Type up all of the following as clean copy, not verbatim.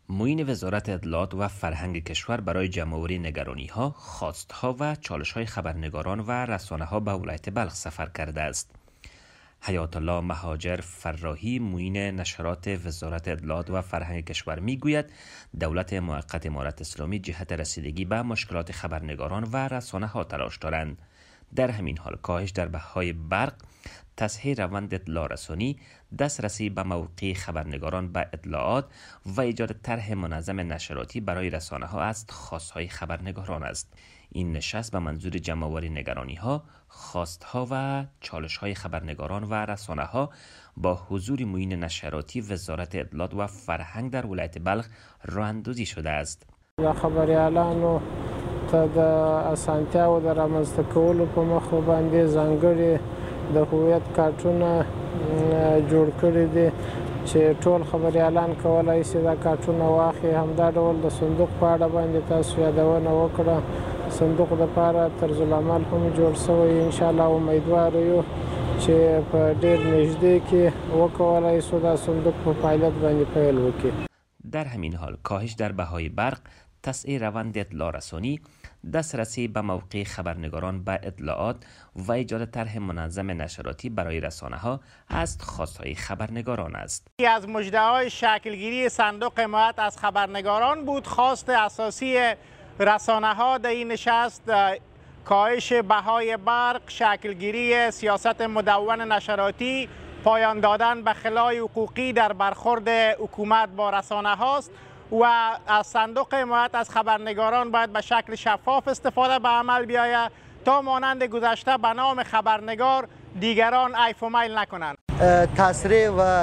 معین وزارت اطلاعات و فرهنگ کشور برای جمع‌آوری نگرانی‌ها، خواست‌ها و چالش‌های خبرنگاران و رسانه‌ها به ولایت بلخ سفر کرده است. حیات الله مهاجر فراهی معین نشرات وزارت اطلاعات و فرهنگ کشور میگوید دولت موقت امارت اسلامی جهت رسیدگی به مشکلات خبرنگاران و رسانه‌ها تلاش دارند. در همین حال کاهش در بهای برق، تسهیل روند اطلاع رسانی، دسترسی به موقع خبرنگاران به اطلاعات و ایجاد طرح منظم نشراتی برای رسانه‌ها از خواست‌های خبرنگاران است. این نشست به منظور جمع‌آوری نگرانی‌ها، خواست‌ها و چالش‌های خبرنگاران و رسانه‌ها با حضور معین نشراتی وزارت اطلاعات و فرهنگ در ولایت بلخ راه‌اندازی شده است. خبریالانو ته د اسانتیاو د رامنځته کولو په مخ باندې ځانګړي د هویت کارتونه جوړ کړي دي چې ټول خبریالان کولای شي دا کارتونه واخلي. همدا ډول د صندوق په اړه باندې تاسو یادونه وکړه. صندوق لپاره طرزالعمل هم جوړ شوی. ان شاء الله امیدوار یو چې په ډېر نږدې کې وکولای شو دا صندوق په فعالیت باندې پیل وکړي. در همین حال کاهش در بهای برق، تسهیل روند اطلاع رسانی، دسترسی به موقع خبرنگاران به اطلاعات و ایجاد طرح منظم نشراتی برای رسانه‌ها از خواست‌های خبرنگاران است. از مژده‌های شکلگیری صندوق حمایت از خبرنگاران بود. خواست اساسی رسانه‌ها در این نشست کاهش بهای برق، شکلگیری سیاست مدون نشراتی، پایان دادن به خلای حقوقی در برخورد حکومت با رسانه هاست و از صندوق حمایت از خبرنگاران باید به شکل شفاف استفاده به عمل بیاید تا مانند گذشته به نام خبرنگار دیگران عیف و میل نکنند. تسریع و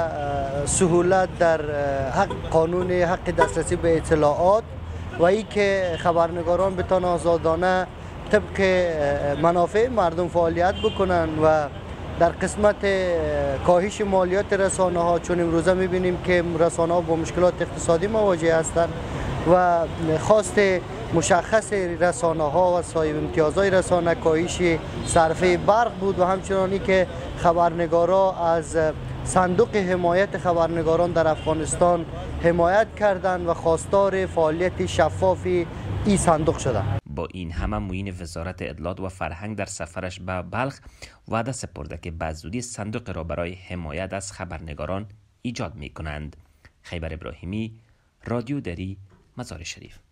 سهولت در قانون حق دسترسی به اطلاعات و ای که خبرنگاران بتوان آزادانه طبق منافع مردم فعالیت بکنن و در قسمت کاهش مالیات رسانه ها، چون امروزه میبینیم که رسانه ها با مشکلات اقتصادی مواجه هستند و خواست مشخص رسانه ها و صاحب امتیازهای رسانه کاهش صرفه برق بود و همچنانی که خبرنگارا از صندوق حمایت خبرنگاران در افغانستان حمایت کردند و خواستار فعالیت شفافی این صندوق شدند. با این همه معین وزارت اطلاعات و فرهنگ در سفرش به بلخ وعده سپرده که به زودی صندوق را برای حمایت از خبرنگاران ایجاد می کنند. خیبر ابراهیمی، رادیو دری، مزار شریف.